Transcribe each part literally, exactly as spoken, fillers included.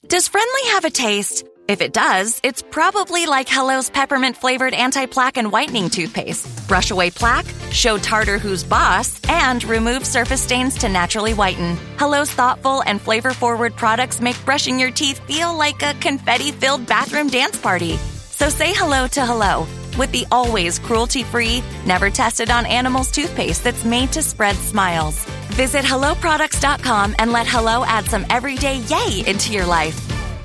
Does friendly have a taste? If it does, it's probably like Hello's peppermint-flavored anti-plaque and whitening toothpaste. Brush away plaque, show tartar who's boss, and remove surface stains to naturally whiten. Hello's thoughtful and flavor-forward products make brushing your teeth feel like a confetti-filled bathroom dance party. So say hello to Hello with the always cruelty-free, never tested on animals toothpaste that's made to spread smiles. Visit hello products dot com and let Hello add some everyday yay into your life.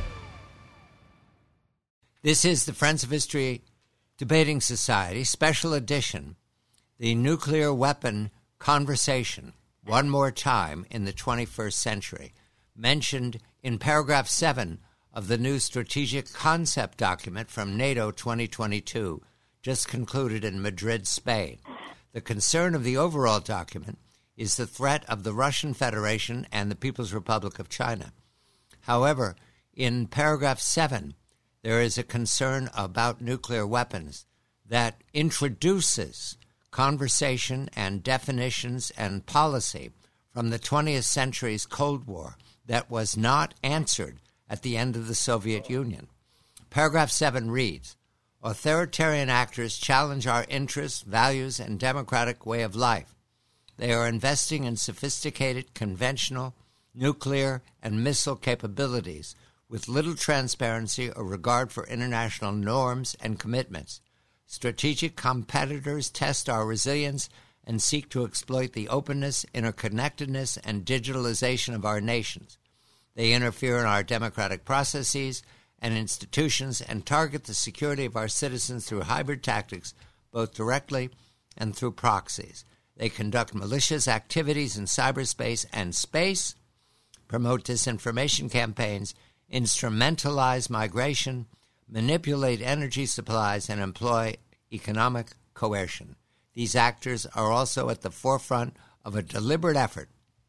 This is the Friends of History Debating Society Special Edition, the nuclear weapon conversation, one more time in the twenty-first century, mentioned in paragraph seven of the new strategic concept document from NATO twenty twenty-two, just concluded in Madrid, Spain. The concern of the overall document is the threat of the Russian Federation and the People's Republic of China. However, in paragraph seven, there is a concern about nuclear weapons that introduces conversation and definitions and policy from the twentieth century's Cold War that was not answered at the end of the Soviet Union. Paragraph seven reads, "Authoritarian actors challenge our interests, values, and democratic way of life. They are investing in sophisticated, conventional, nuclear, and missile capabilities with little transparency or regard for international norms and commitments. Strategic competitors test our resilience and seek to exploit the openness, interconnectedness, and digitalization of our nations. They interfere in our democratic processes and institutions and target the security of our citizens through hybrid tactics, both directly and through proxies. They conduct malicious activities in cyberspace and space, promote disinformation campaigns, instrumentalize migration, manipulate energy supplies, and employ economic coercion. These actors are also at the forefront of a deliberate effort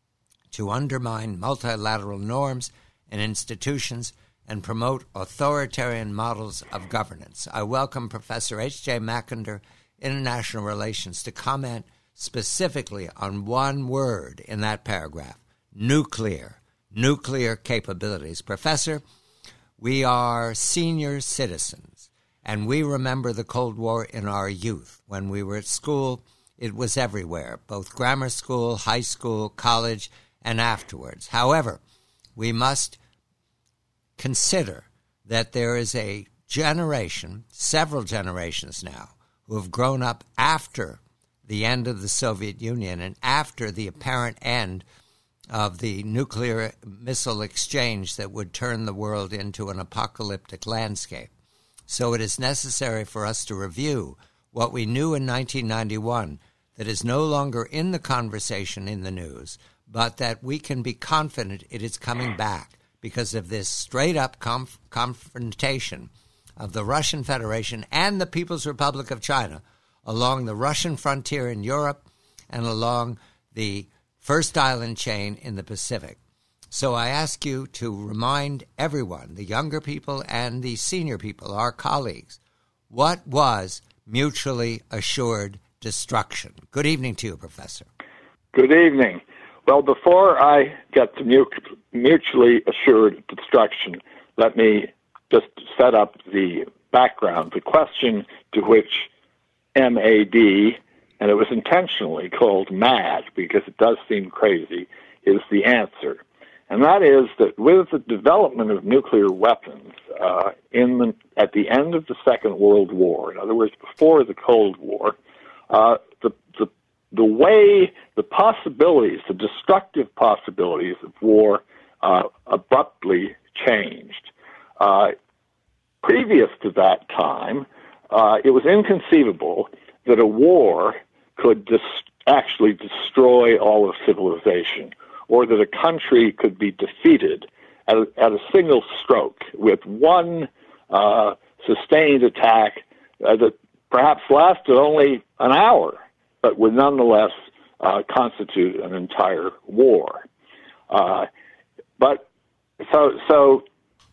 to undermine multilateral norms and institutions and promote authoritarian models of governance." I welcome Professor H J Mackinder, International Relations, to comment specifically on one word in that paragraph, nuclear. Nuclear capabilities. Professor, we are senior citizens, and we remember the Cold War in our youth. When we were at school, it was everywhere, both grammar school, high school, college, and afterwards. However, we must consider that there is a generation, several generations now, who have grown up after the end of the Soviet Union and after the apparent end of the nuclear missile exchange that would turn the world into an apocalyptic landscape. So it is necessary for us to review what we knew in nineteen ninety-one that is no longer in the conversation in the news, but that we can be confident it is coming back because of this straight-up conf- confrontation of the Russian Federation and the People's Republic of China along the Russian frontier in Europe and along the First Island chain in the Pacific. So I ask you to remind everyone, the younger people and the senior people, our colleagues, what was mutually assured destruction? Good evening to you, Professor. Good evening. Well, before I get to mut- mutually assured destruction, let me just set up the background, the question to which M A D, and it was intentionally called MAD because it does seem crazy, is the answer. And that is that with the development of nuclear weapons uh, in the, at the end of the Second World War, in other words, before the Cold War, uh, the, the, the way, the possibilities, the destructive possibilities of war uh, abruptly changed. Uh, previous to that time, uh, it was inconceivable that a war could dis- actually destroy all of civilization, or that a country could be defeated at a, at a single stroke with one uh, sustained attack uh, that perhaps lasted only an hour, but would nonetheless uh, constitute an entire war. Uh, but so, so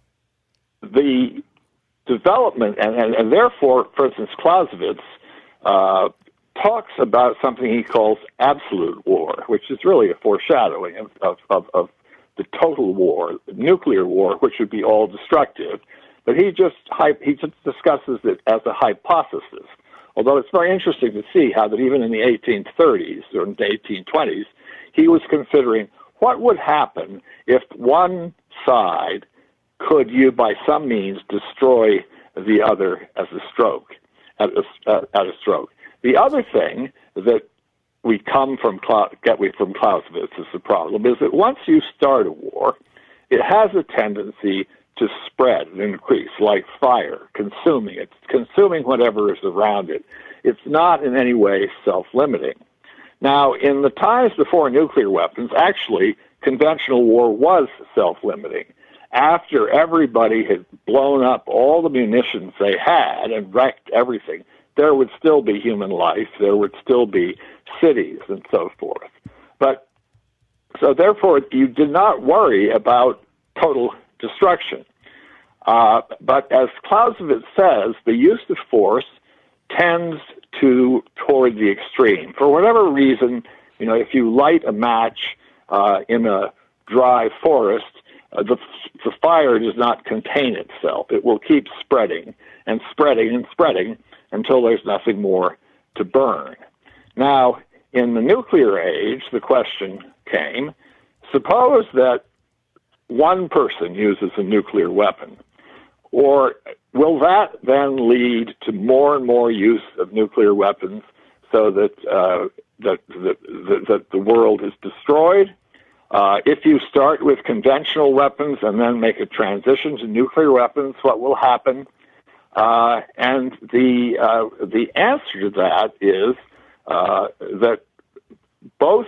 the development, and, and, and therefore, for instance, Clausewitz uh, talks about something he calls absolute war, which is really a foreshadowing of, of, of, of the total war, the nuclear war, which would be all destructive. But he just he just discusses it as a hypothesis. Although it's very interesting to see how that even in the eighteen thirties or in the eighteen twenties, he was considering what would happen if one side could, you by some means, destroy the other as a stroke, at a, uh, at a stroke. The other thing that we come from get we from Clausewitz is the problem is that once you start a war, it has a tendency to spread and increase like fire, consuming it, consuming whatever is around it. It's not in any way self-limiting. Now, in the times before nuclear weapons, actually, conventional war was self-limiting. After everybody had blown up all the munitions they had and wrecked everything, there would still be human life, there would still be cities and so forth. But so therefore, you did not worry about total destruction. Uh, but as Clausewitz says, the use of force tends to toward the extreme. For whatever reason, you know, if you light a match uh, in a dry forest, uh, the, the fire does not contain itself. It will keep spreading and spreading and spreading until there's nothing more to burn. Now, in the nuclear age, the question came, suppose that one person uses a nuclear weapon, or will that then lead to more and more use of nuclear weapons so that uh, that, that, that, that the world is destroyed? Uh, if you start with conventional weapons and then make a transition to nuclear weapons, what will happen? Uh, and the uh, the answer to that is uh, that both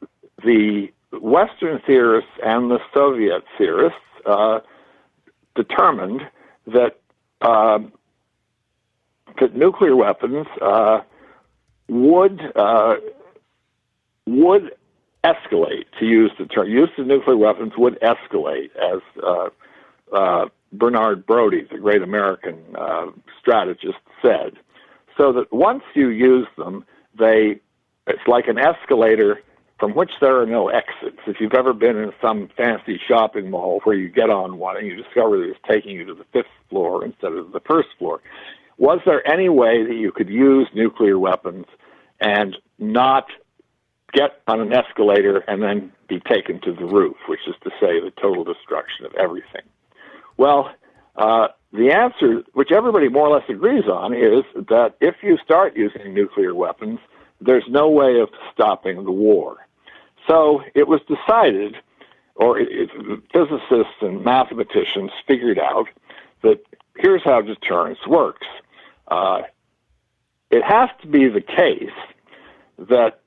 the Western theorists and the Soviet theorists uh, determined that uh, that nuclear weapons uh, would uh, would escalate. To use the term, use of nuclear weapons would escalate, as uh, uh, Bernard Brodie, the great American uh, strategist, said. So that once you use them, they it's like an escalator from which there are no exits. If you've ever been in some fancy shopping mall where you get on one and you discover that it's taking you to the fifth floor instead of the first floor, was there any way that you could use nuclear weapons and not get on an escalator and then be taken to the roof, which is to say the total destruction of everything? Well, uh, the answer, which everybody more or less agrees on, is that if you start using nuclear weapons, there's no way of stopping the war. So it was decided, or it, it, physicists and mathematicians figured out that here's how deterrence works. Uh, it has to be the case that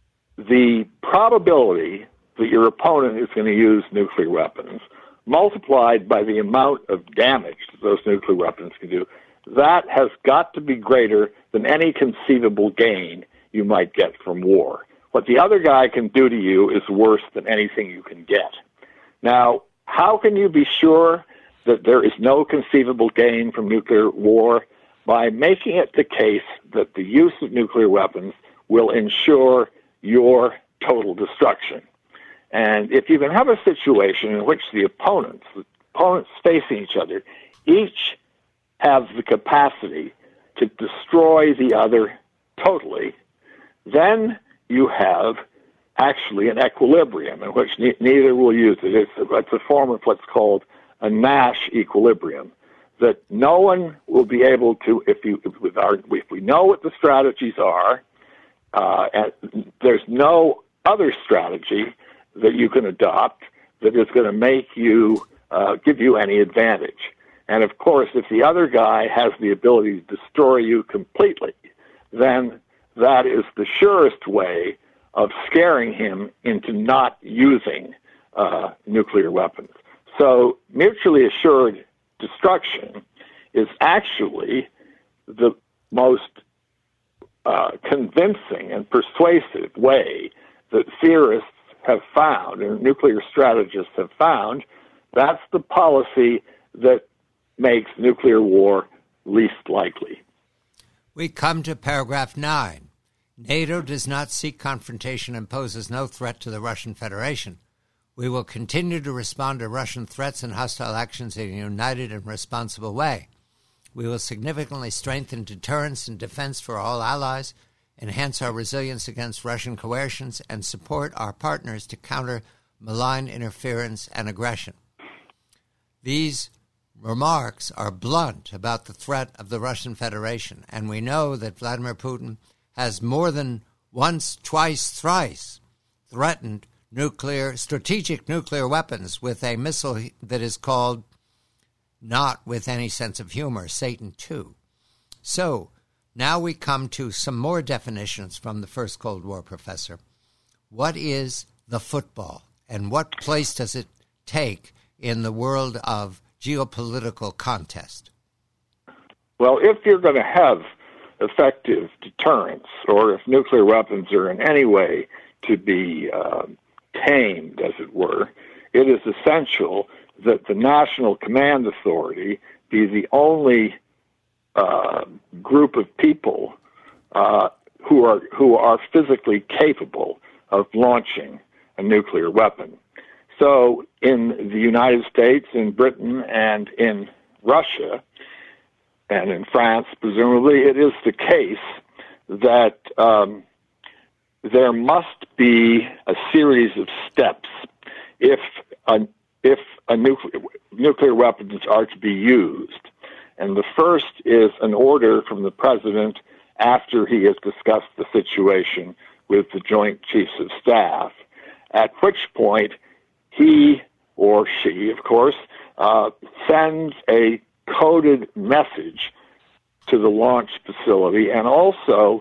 the probability that your opponent is going to use nuclear weapons multiplied by the amount of damage that those nuclear weapons can do, that has got to be greater than any conceivable gain you might get from war. What the other guy can do to you is worse than anything you can get. Now, how can you be sure that there is no conceivable gain from nuclear war? By making it the case that the use of nuclear weapons will ensure your total destruction. And if you can have a situation in which the opponents, the opponents facing each other, each have the capacity to destroy the other totally, then you have actually an equilibrium in which ne- neither will use it. It's, it's a form of what's called a Nash equilibrium, that no one will be able to, if you if, with our, if we know what the strategies are, uh, and there's no other strategy that you can adopt that is going to make you, uh, give you any advantage. And of course, if the other guy has the ability to destroy you completely, then that is the surest way of scaring him into not using uh, nuclear weapons. So mutually assured destruction is actually the most uh, convincing and persuasive way that theorists have found and nuclear strategists have found. That's the policy that makes nuclear war least likely. We come to paragraph nine. NATO does not seek confrontation and poses no threat to the Russian Federation. We will continue to respond to Russian threats and hostile actions in a united and responsible way. We will significantly strengthen deterrence and defense for all allies, enhance our resilience against Russian coercions, and support our partners to counter malign interference and aggression. These remarks are blunt about the threat of the Russian Federation, and we know that Vladimir Putin has more than once, twice, thrice threatened nuclear, strategic nuclear weapons with a missile that is called, not with any sense of humor, Satan two. So now we come to some more definitions from the first Cold War, Professor. What is the football, and what place does it take in the world of geopolitical contest? Well, if you're going to have effective deterrence, or if nuclear weapons are in any way to be uh, tamed, as it were, it is essential that the National Command Authority be the only uh, group of people uh, who are who are physically capable of launching a nuclear weapon. So in the United States, in Britain, and in Russia, and in France, presumably, it is the case that um, there must be a series of steps if a, if a nuclear, nuclear weapons are to be used. And the first is an order from the president after he has discussed the situation with the Joint Chiefs of Staff, at which point he or she, of course, uh, sends a coded message to the launch facility and also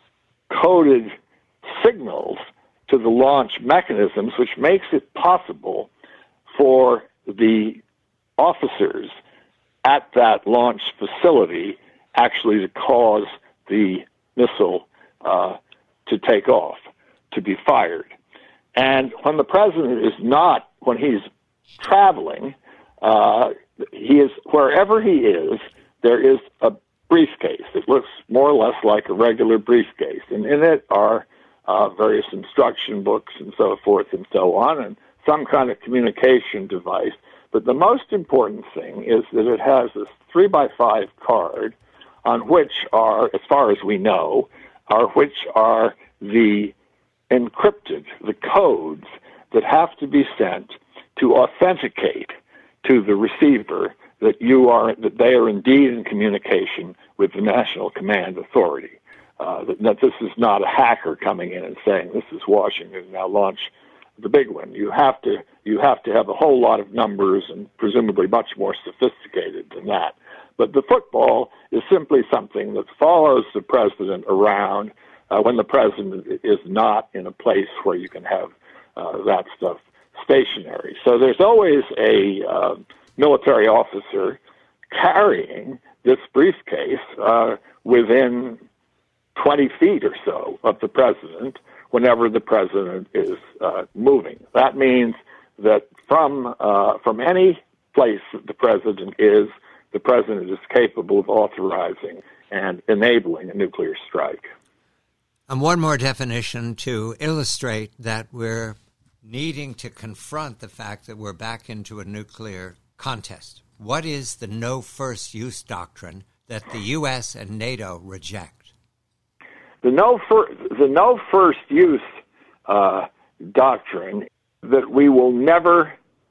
coded signals to the launch mechanisms, which makes it possible for the officers at that launch facility actually to cause the missile uh, to take off, to be fired. And when the president is not, when he's traveling, uh, he is, wherever he is, there is a briefcase. It looks more or less like a regular briefcase, and in it are uh, various instruction books and so forth and so on, and some kind of communication device. But the most important thing is that it has this three by five card on which are, as far as we know, are which are the encrypted, the codes that have to be sent to authenticate to the receiver that you are, that they are indeed in communication with the National Command Authority. Uh, that, that this is not a hacker coming in and saying, this is Washington, now launch the big one. You have to you have to have a whole lot of numbers and presumably much more sophisticated than that. But the football is simply something that follows the president around uh, when the president is not in a place where you can have uh, that stuff stationary. So there's always a uh, military officer carrying this briefcase uh, within twenty feet or so of the president whenever the president is uh, moving. That means that from uh, from any place that the president is, the president is capable of authorizing and enabling a nuclear strike. And one more definition to illustrate that we're needing to confront the fact that we're back into a nuclear contest. What is the no first use doctrine that the U S and NATO reject? The no, fir- the no first use uh, doctrine that we will never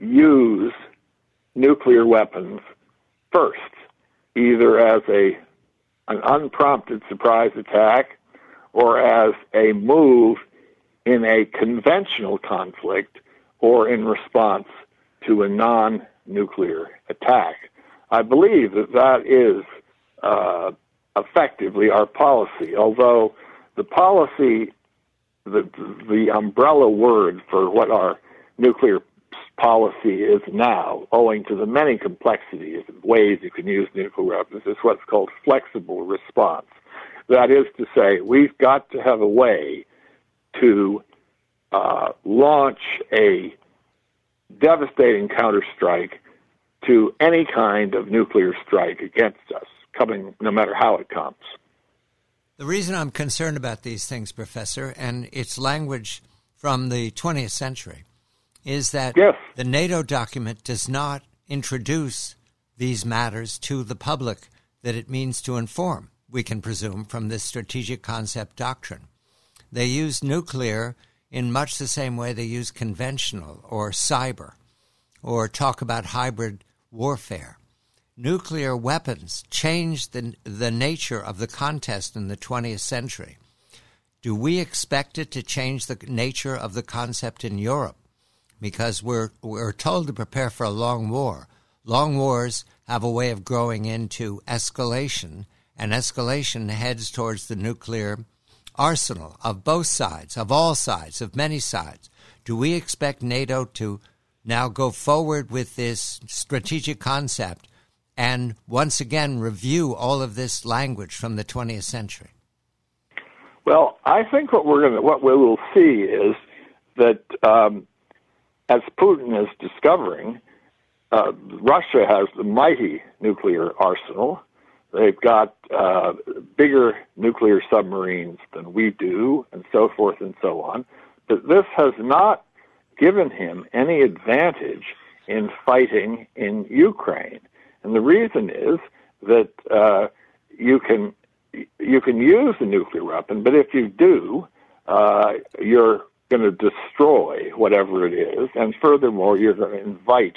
use nuclear weapons first, either as a an unprompted surprise attack or as a move in a conventional conflict or in response to a non-nuclear attack. I believe that that is uh, effectively our policy, although the policy, the, the umbrella word for what our nuclear policy is now, owing to the many complexities and ways you can use nuclear weapons, is what's called flexible response. That is to say, we've got to have a way to uh, launch a devastating counterstrike to any kind of nuclear strike against us, coming no matter how it comes. The reason I'm concerned about these things, Professor, and it's language from the twentieth century, is that yes. the NATO document does not introduce these matters to the public that it means to inform, we can presume, from this strategic concept doctrine. They use nuclear in much the same way they use conventional or cyber or talk about hybrid warfare. Nuclear weapons changed the, the nature of the contest in the twentieth century. Do we expect it to change the nature of the concept in Europe? Because we're we're told to prepare for a long war. Long wars have a way of growing into escalation, and escalation heads towards the nuclear arsenal of both sides, of all sides, of many sides. Do we expect NATO to now go forward with this strategic concept and once again review all of this language from the twentieth century? Well, I think what we're going to, what we will see is that um, as Putin is discovering, uh, Russia has the mighty nuclear arsenal. They've got uh, bigger nuclear submarines than we do, and so forth and so on. But this has not given him any advantage in fighting in Ukraine. And the reason is that uh, you can you can use the nuclear weapon, but if you do, uh, you're going to destroy whatever it is, and furthermore, you're going to invite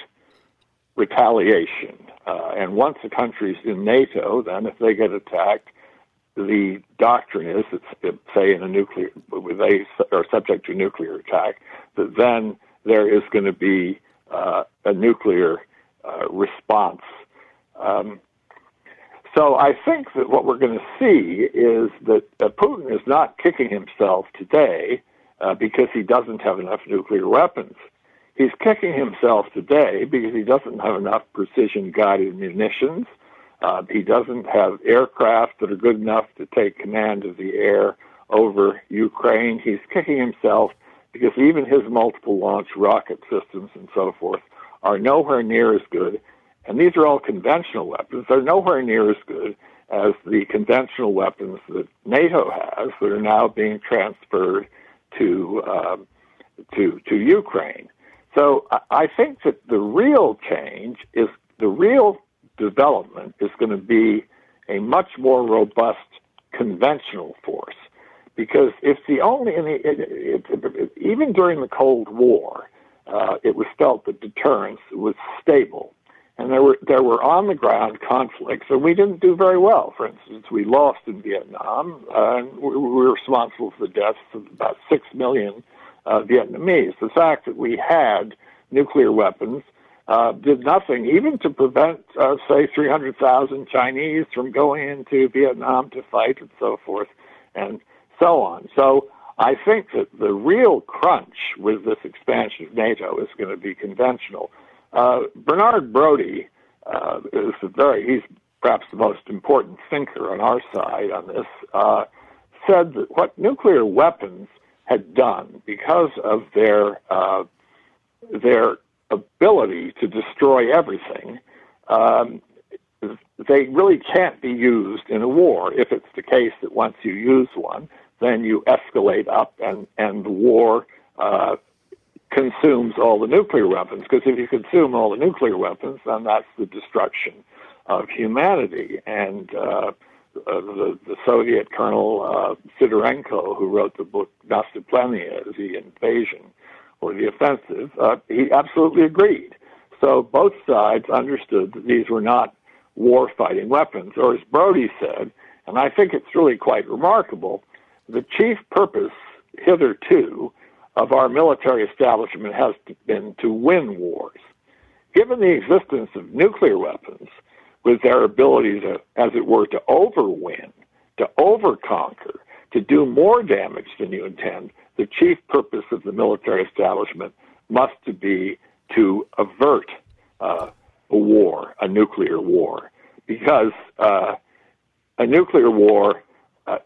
retaliation. Uh, and once a country's in NATO, then if they get attacked, the doctrine is that, say, in a nuclear, they are subject to a nuclear attack, that then there is going to be uh, a nuclear uh, response. Um, so I think that what we're going to see is that uh, Putin is not kicking himself today uh, because he doesn't have enough nuclear weapons. He's kicking himself today because he doesn't have enough precision-guided munitions. Uh, he doesn't have aircraft that are good enough to take command of the air over Ukraine. He's kicking himself because even his multiple launch rocket systems and so forth are nowhere near as good. And these are all conventional weapons. They're nowhere near as good as the conventional weapons that NATO has that are now being transferred to uh, to to Ukraine. So I think that the real change is, the real development is going to be a much more robust conventional force. Because if the only, in the, it, it, it, even during the Cold War, uh, it was felt that deterrence was stable. And there were there were on-the-ground conflicts, and we didn't do very well. For instance, we lost in Vietnam, uh, and we were responsible for the deaths of about six million Uh, Vietnamese. The fact that we had nuclear weapons uh, did nothing, even to prevent, uh, say, three hundred thousand Chinese from going into Vietnam to fight and so forth and so on. So I think that the real crunch with this expansion of NATO is going to be conventional. Uh, Bernard Brodie uh, is a very, he's perhaps the most important thinker on our side on this, uh, said that what nuclear weapons had done, because of their uh, their ability to destroy everything, um, they really can't be used in a war. If it's the case that once you use one, then you escalate up and, and the war uh, consumes all the nuclear weapons. Because if you consume all the nuclear weapons, then that's the destruction of humanity. And uh, Uh, the, the Soviet Colonel uh, Sidorenko, who wrote the book Nastuplenia, the invasion or the offensive, uh, he absolutely agreed. So both sides understood that these were not war-fighting weapons. Or as Brodie said, and I think it's really quite remarkable, the chief purpose hitherto of our military establishment has been to win wars. Given the existence of nuclear weapons, with their ability to, as it were, to overwin, to overconquer, to do more damage than you intend, the chief purpose of the military establishment must be to avert uh, a war, a nuclear war, because uh, a nuclear war uh,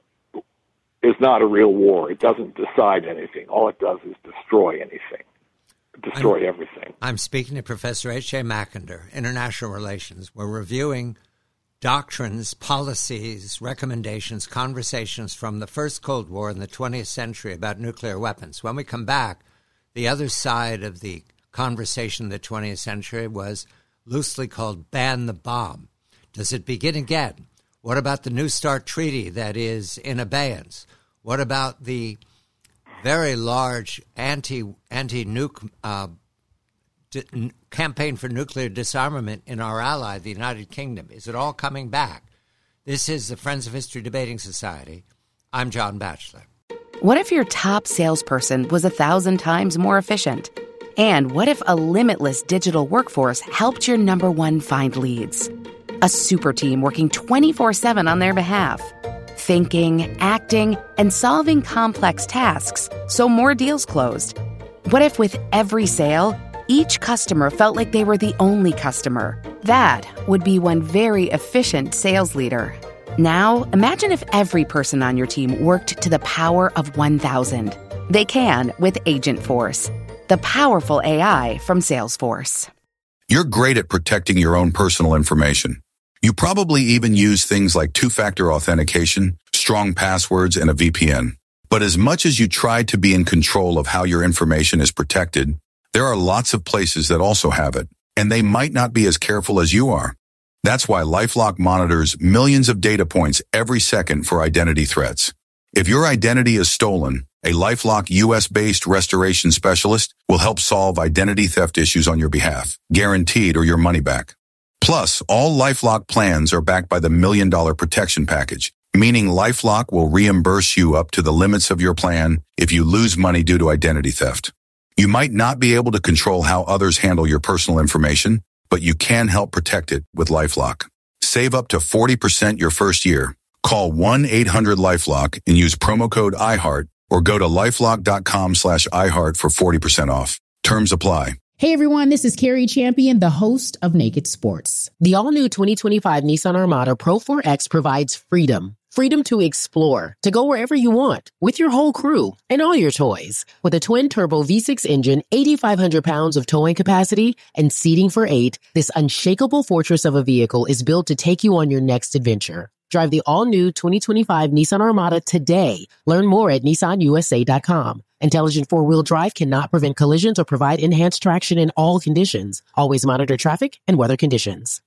is not a real war. It doesn't decide anything. All it does is destroy anything. Destroy I'm, everything. I'm speaking to Professor H J Mackinder, International Relations. We're reviewing doctrines, policies, recommendations, conversations from the first Cold War in the twentieth century about nuclear weapons. When we come back, The other side of the conversation in the twentieth century was loosely called ban the bomb. Does it begin again? What about the New START treaty that is in abeyance? What about the very large anti, anti-nuke uh, d- campaign for nuclear disarmament in our ally, the United Kingdom? Is it all coming back? This is the Friends of History Debating Society. I'm John Batchelor. What if your top salesperson was a thousand times more efficient? And what if a limitless digital workforce helped your number one find leads? A super team working twenty-four seven on their behalf. Thinking, acting, and solving complex tasks so more deals closed. What if with every sale, each customer felt like they were the only customer? That would be one very efficient sales leader. Now, imagine if every person on your team worked to the power of one thousand. They can with Agentforce, the powerful A I from Salesforce. You're great at protecting your own personal information. You probably even use things like two-factor authentication, strong passwords, and a V P N. But as much as you try to be in control of how your information is protected, there are lots of places that also have it, and they might not be as careful as you are. That's why LifeLock monitors millions of data points every second for identity threats. If your identity is stolen, a LifeLock U S-based restoration specialist will help solve identity theft issues on your behalf, guaranteed or your money back. Plus, all LifeLock plans are backed by the Million Dollar Protection Package, meaning LifeLock will reimburse you up to the limits of your plan if you lose money due to identity theft. You might not be able to control how others handle your personal information, but you can help protect it with LifeLock. Save up to forty percent your first year. Call one eight hundred LifeLock and use promo code iHeart or go to lifelock.com slash iHeart for forty percent off. Terms apply. Hey everyone, this is Carrie Champion, the host of Naked Sports. The all-new twenty twenty-five Nissan Armada Pro four X provides freedom. Freedom to explore, to go wherever you want, with your whole crew and all your toys. With a twin-turbo V six engine, eighty-five hundred pounds of towing capacity, and seating for eight, this unshakable fortress of a vehicle is built to take you on your next adventure. Drive the all-new twenty twenty-five Nissan Armada today. Learn more at Nissan U S A dot com. Intelligent four-wheel drive cannot prevent collisions or provide enhanced traction in all conditions. Always monitor traffic and weather conditions.